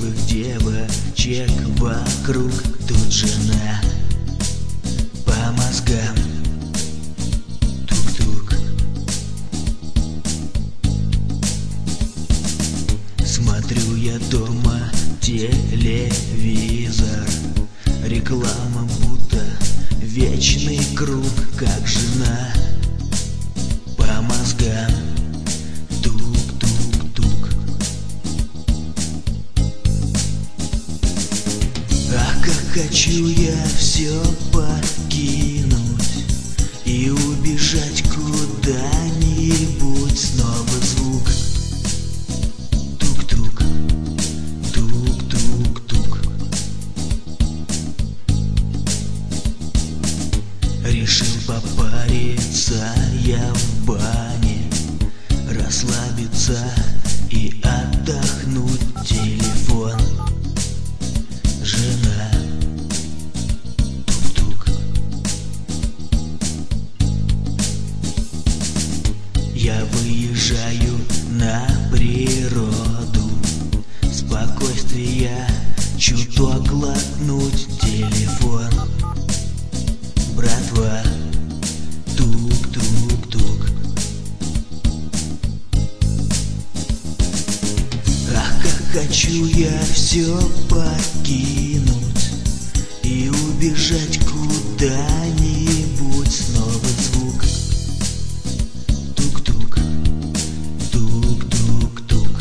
красивых девочек вокруг, тут жена по мозгам. Тук-тук. Смотрю я дома телевизор, реклама будто вечный круг, как жена по мозгам. Тук-тук-тук. Ах, как хочу я все покинуть и убежать куда-нибудь. Снова звук. Тук-тук, тук-тук-тук. Решил попариться я в бане, расслабиться и отдохнуть. Телефон, жена. Тук-тук. Я выезжаю на природу, спокойствия чуток глотнуть. Телефон, братва. Тук-тук-тук. Ах, как хочу я все покинуть и убежать куда-нибудь. Снова звук. Тук-тук, тук-тук-тук.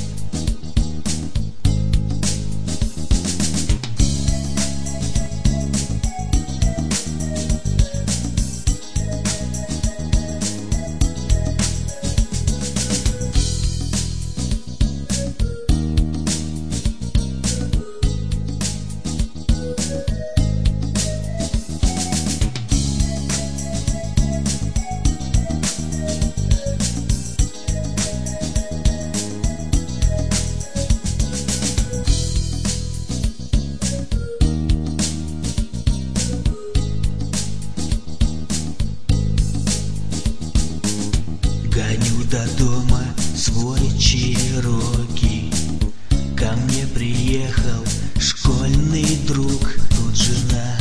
Гоню до дома свой Чироки, ко мне приехал школьный друг. Тут жена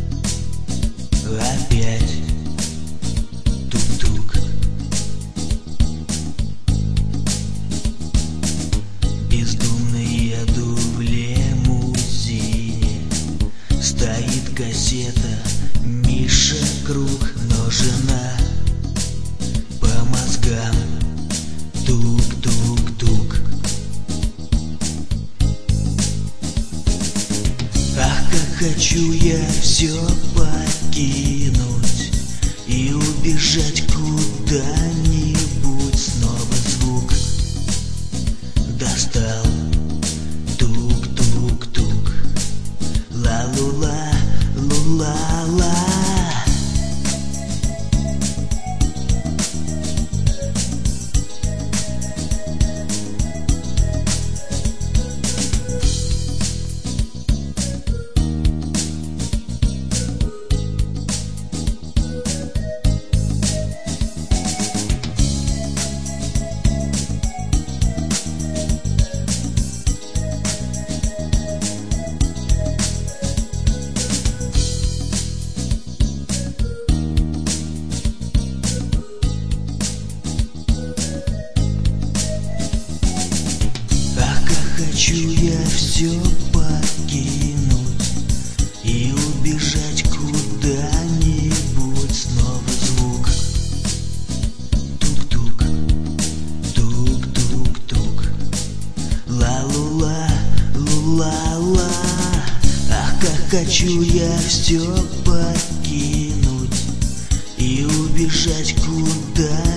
опять. Тук-тук. Бездумно еду в лимузине, стоит кассета Миша Круг, но жена по мозгам. Тук-тук-тук. Ах, как хочу я все покинуть и убежать куда-нибудь. Снова звук. Достал. Тук-тук-тук. Ла-лу-ла, лу-ла-ла. Хочу я все покинуть и убежать куда-нибудь. Снова звук. Тук-тук, тук-тук-тук. Ла-лу-ла, лу-ла-ла. Ах, как хочу я все покинуть и убежать куда-нибудь.